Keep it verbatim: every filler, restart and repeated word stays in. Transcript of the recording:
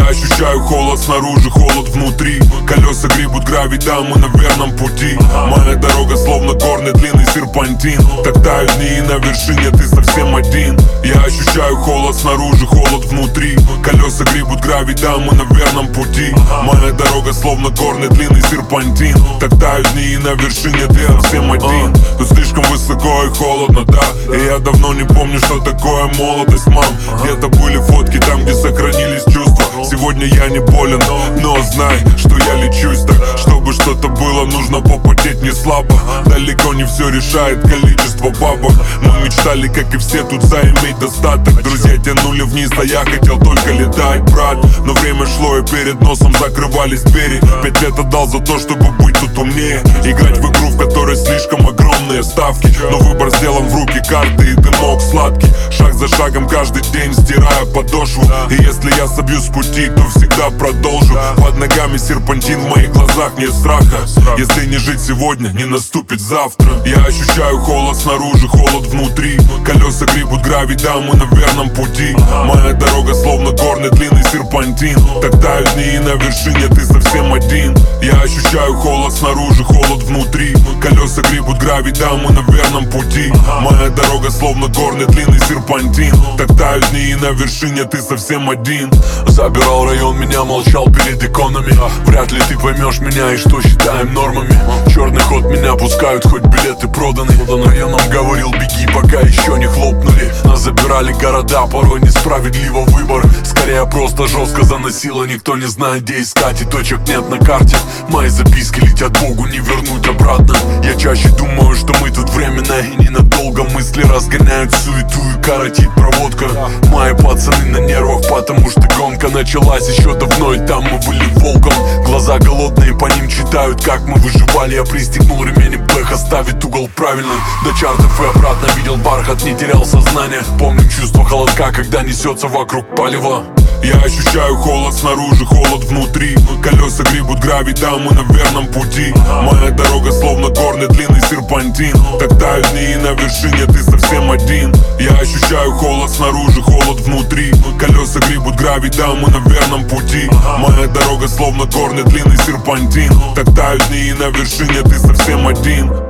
ощущаю холод снаружи, холод внутри. Колеса гребут гравий, да, мы на верном пути. Моя дорога словно горный длинный серпантин. Так тают дни и на вершине ты совсем один. Я ощущаю холод снаружи, холод внутри. Колеса гребут гравий, да, мы на верном пути. Моя дорога словно горный длинный серпантин. Так тают дни и на вершине ты совсем один. Тут слишком высоко и холодно, да. И я давно не помню, что такое молодость, мам. Где-то были фотки там, где сохранились чувства. Сегодня я не болен, но знай, что я лечусь так. Чтобы что-то было, нужно попотеть не слабо. Далеко не все решает количество бабок. Мы мечтали, как и все, тут заиметь достаток. Друзья тянули вниз, а я хотел только летать, брат. Но время шло и перед носом закрывались двери. Пять лет отдал за то, чтобы быть тут умнее. Играть в игру, в которой слишком огромные ставки. Но выбор сделан в руки, карты и дымок сладкий. Шаг за шагом каждый день стирая подошву. И если я собьюсь с пути, то всегда продолжу. Под ногами серпантин, в моих глазах нет страха. Если не жить сегодня, не наступит завтра. Я ощущаю холод снаружи, холод внутри. Колеса гребут гравий, да, мы на верном пути. Моя дорога словно горный длинный серпантин. Так тают дни и на вершине ты совсем один. Я ощущаю холод снаружи, холод внутри. Колеса гребут гравий, да, мы на верном пути. Моя дорога словно горный длинный серпантин. Так тают дни и на вершине ты совсем один. Забирал район, меня молчал перед иконами. Вряд ли ты поймешь меня и что считаем нормами. Черный ход меня пускают, хоть билеты проданы. Районом говорил, беги, пока еще не хлопнули. Нас забирали города, порой несправедливо выбор. Скорее просто жестко заносило, никто не знает, где искать, и точек нет на карте. Мои записки летят Богу, не вернуть обратно. Я чаще думаю, что мы тут временно и ненадолго. Мысли разгоняют суету и коротит проводка. Мои пацаны на нервах, потому что гонка началась еще давно, и там мы были волком. Глаза голодные, по ним читают, как мы выживали. Я пристегнул ремень и блэх, оставить угол правильно. До чартов и обратно видел бархат, не терял сознание. Помню чувство холодка, когда несется вокруг палево. Я ощущаю холод снаружи, холод внутри. Колеса гребут гравий, да, мы на верном пути. Моя дорога словно горный длинный серпантин. Так тают дни и на вершине ты совсем один. Я ощущаю холод снаружи, холод внутри. Колеса гребут гравий, да, мы на верном пути. Моя дорога словно горный длинный серпантин. Так тают дни и на вершине ты совсем один.